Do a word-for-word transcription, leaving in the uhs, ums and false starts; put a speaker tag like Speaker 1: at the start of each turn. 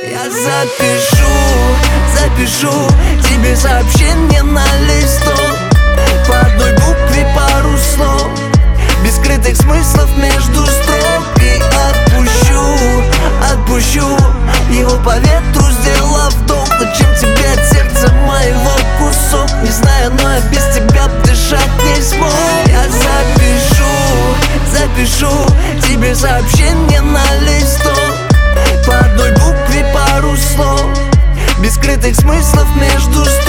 Speaker 1: Я запишу, запишу тебе сообщение на листок, по одной букве пару слов, без скрытых смыслов между строк. И отпущу, отпущу его по ветру, сделав вдох. Зачем тебе от сердца моего кусок? Не знаю, но я без тебя дышать не смог. Я запишу, запишу тебе сообщение на листок, по одной букве пару слов, без скрытых смыслов между строк.